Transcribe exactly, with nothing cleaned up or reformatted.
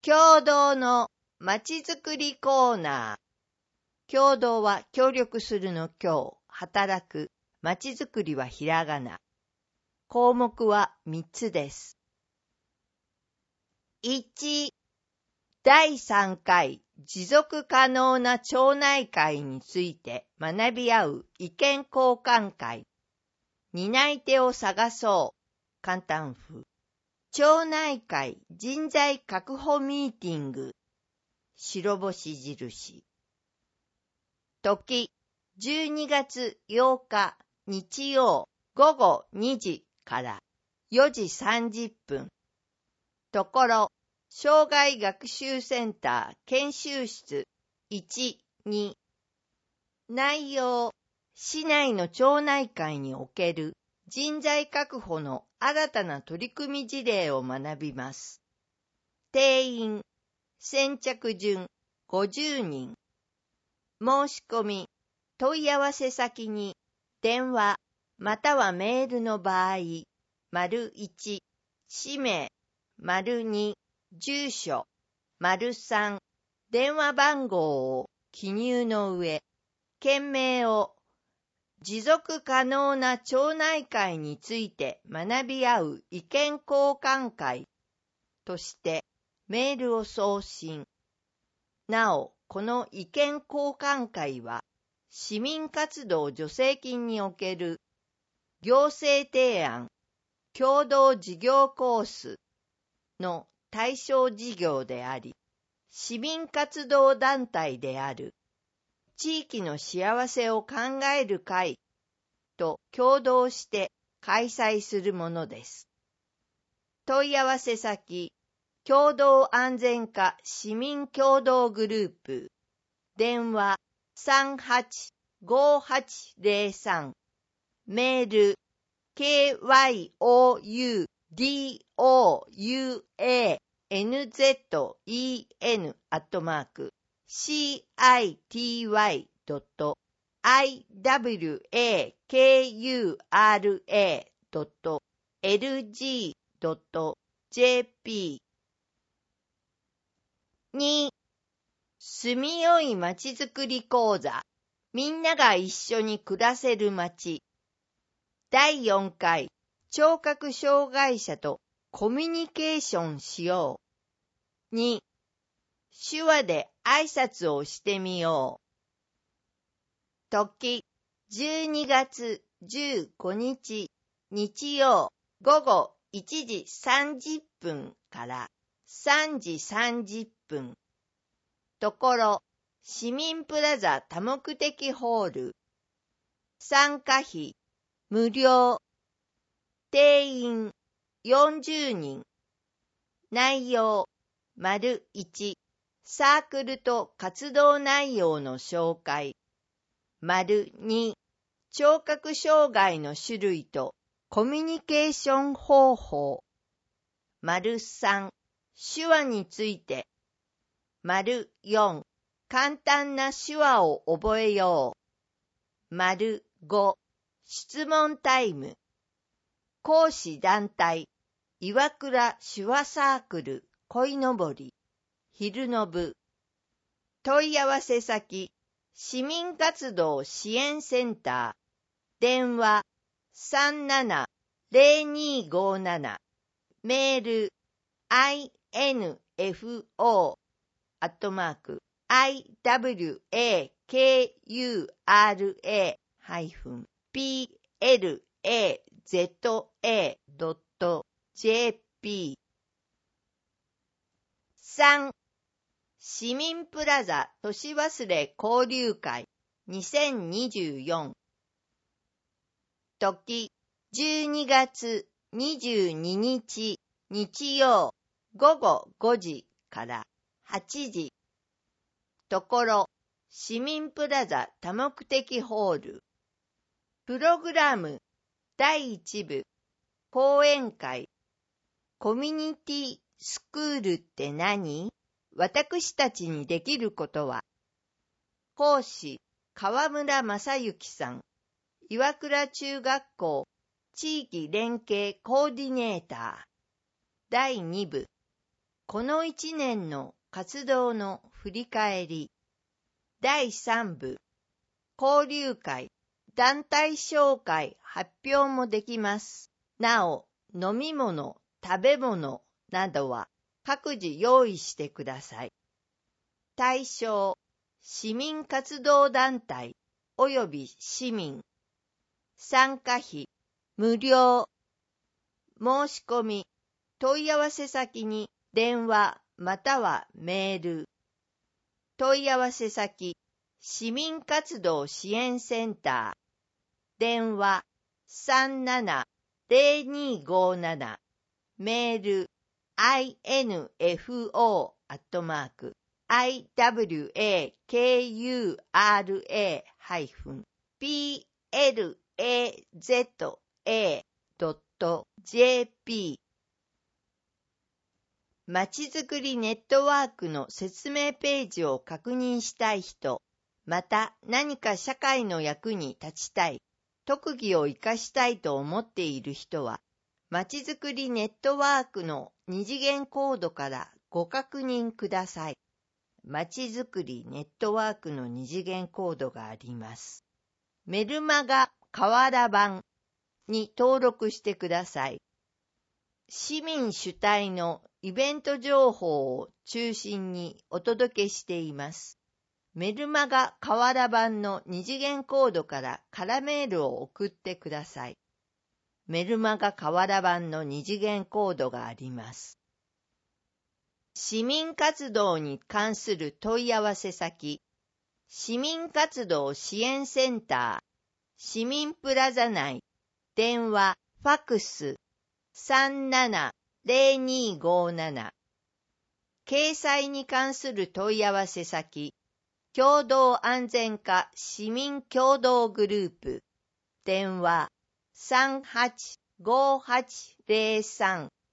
共同のまちづくりコーナー。共同は協力するの協、働く、まちづくりはひらがな。項目はみっつです。いち、だいさんかい持続可能な町内会について学び合う意見交換会。担い手を探そう。簡単風。町内会人材確保ミーティング。白星印。時、じゅうにがつようか日曜ごごにじからよじさんじゅっぷん。ところ、障害学習センター研修室いち、に。内容、市内の町内会における人材確保の新たな取り組み事例を学びます。定員、先着順ごじゅうにん。申し込み、問い合わせ先に電話またはメールの場合、丸いち、氏名、丸に、住所、丸さん、電話番号を記入の上、件名を持続可能な町内会について学び合う意見交換会としてメールを送信。なお、この意見交換会は市民活動助成金における行政提案、共同事業コースの対象事業であり、市民活動団体である地域の幸せを考える会と共同して開催するものです。問い合わせ先、共同安全課市民共同グループ、電話さんはちごはちゼロさん、メール ケーワイオーユーディーオーユーエーエヌゼットイーエヌ アットマーク シーアイティーワイドットアイダブリューエーケーユーアールエードットエルジードットジェーピー に、住みよいまちづくり講座、みんなが一緒に暮らせるまち。だいよんかい、聴覚障害者とコミュニケーションしよう。に、手話で挨拶をしてみよう。時、じゅうにがつじゅうごにち日曜ごごいちじさんじゅっぷんからさんじさんじゅっぷん。ところ、市民プラザ多目的ホール。参加費、無料。定員、よんじゅうにん。内容、丸いち、サークルと活動内容の紹介。丸に、聴覚障害の種類とコミュニケーション方法。丸さん、手話について。丸よん、簡単な手話を覚えよう。丸ご、質問タイム。講師団体、岩倉手話サークル、鯉のぼり、昼の部。問い合わせ先、市民活動支援センター。電話さんななゼロにごなな。メール アイエヌエフオー アットマーク アイダブリューエーケーユーアールエー ピーエルエーゼットエー ドット ジェーピー。さん、市民プラザ年忘れ交流会にせんにじゅうよん。時、じゅうにがつにじゅうににち日曜ごごごじからはちじ。ところ、市民プラザ多目的ホール。プログラムだいいち部、講演会。コミュニティスクールって何？私たちにできることは。講師、川村正幸さん。岩倉中学校地域連携コーディネーター。だいに部。 この一年の活動の振り返り。だいさん部。交流会、団体紹介、発表もできます。なお、飲み物、食べ物などは各自用意してください。対象、市民活動団体および市民。参加費、無料。申し込み、問い合わせ先に電話またはメール。問い合わせ先、市民活動支援センター。電話 さんなな ゼロにーごーなな。メール アイエヌエフオー アットマーク アイダブリューエーケーユーアールエー ハイフン ピーエルエーゼットエー ドット ジェーピー。まちづくりネットワークの説明ページを確認したい人、また何か社会の役に立ちたい、特技を生かしたいと思っている人は、まちづくりネットワークの二次元コードからご確認ください。まちづくりネットワークの二次元コードがあります。メルマガ河原版に登録してください。市民主体のイベント情報を中心にお届けしています。メルマガ河原版の二次元コードから空メールを送ってください。メルマガ河原版の二次元コードがあります。市民活動に関する問い合わせ先、市民活動支援センター、市民プラザ内、電話、ファックス、さんなな ゼロにーごーなな。掲載に関する問い合わせ先、共同安全課市民協同グループ、電話 さんはちごーはちゼロさん